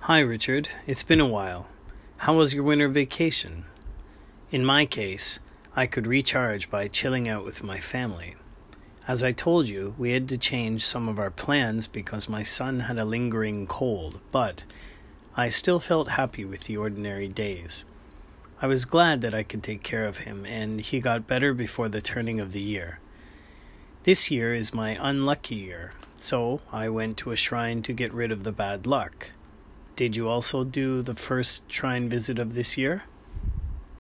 Hi, Richard. It's been a while. How was your winter vacation? In my case, I could recharge by chilling out with my family. As I told you, we had to change some of our plans because my son had a lingering cold, but I still felt happy with the ordinary days. I was glad that I could take care of him, and he got better before the turning of the year. This year is my unlucky year, so I went to a shrine to get rid of the bad luck. Did you also do the first shrine visit of this year?